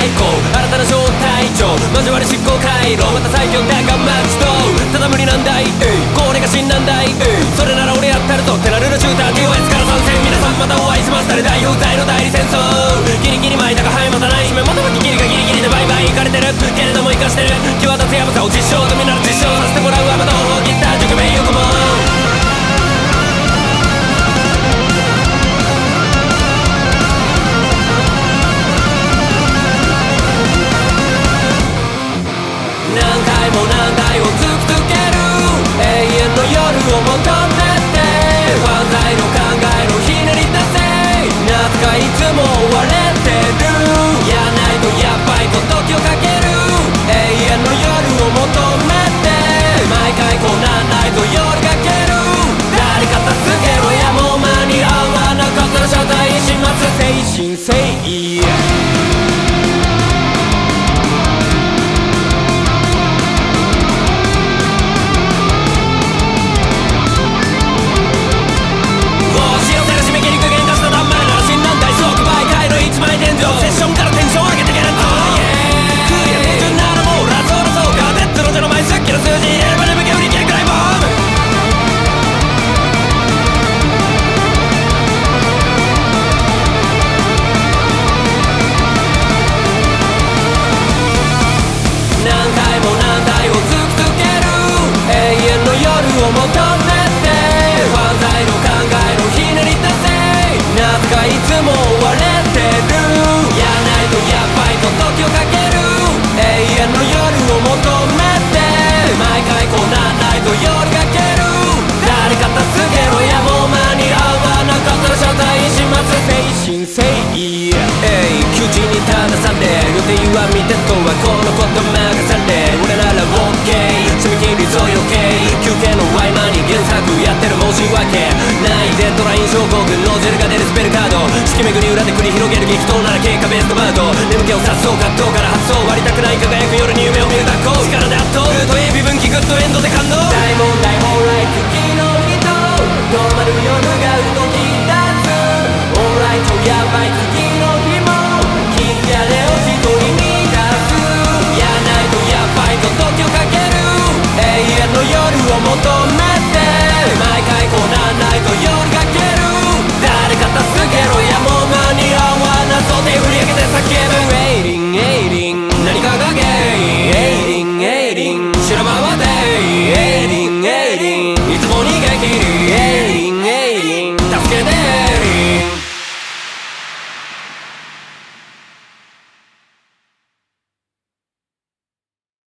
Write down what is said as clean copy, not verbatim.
行新たな招待状交わる執行回路また最強だが待ちとただ無理なんだいこれが真なんだいそれなら俺やったるぞ手なるなシューター TOS から参戦皆さんまたお会いします誰代表在の代理戦争ギリギリ巻いたがはいまたない締めまた巻きギリがギリギリでバイバイいかれてるけれども生かしてる際立つやばさを実証とみなる実証させてもらうアマトを切った熟名よくも何回も何回を突きつける永遠の夜を求めて犯罪の考えのひねり出せ夏がいつも追われてるやないとやばいと時をかける永遠の夜を求めて毎回こうなんないと夜がける誰か助けろやもう間に合わなかったら謝罪します誠心誠意求めて犯罪の考えのひねり出せ夏がいつも追われてるやないとやばいと時をかける永遠の夜を求めて毎回こうなんないと夜がける誰か助けろやもう間に合わなかったら謝罪します誠心誠意求人に正され予定は見てとはこのこと任され俺なら OK 締め切りぞ余計休憩の合間に原作やってる申し訳ないデッドライン症候群ノーゼルが出るスペルカード四季巡り裏で繰り広げる激闘なら経過ベストバウト眠気を察そう葛藤から発想割りたくない輝く夜に夢を見る学校力で圧倒ルート A 微分岐グッドエンドで感動大問題オーライ月の人ノーマル夜が動き出すオーライとやばい次の日も金キャレを一人に出すやないとやばいと時をかける永遠の夜を求めて毎回こうなんないと夜がける誰か助けろやもう間に合わなそう手振り上げて叫ぶエイリンエイリン何かがゲイエイリンエイリン修羅場はデイエイリンエイリンいつも逃げ切り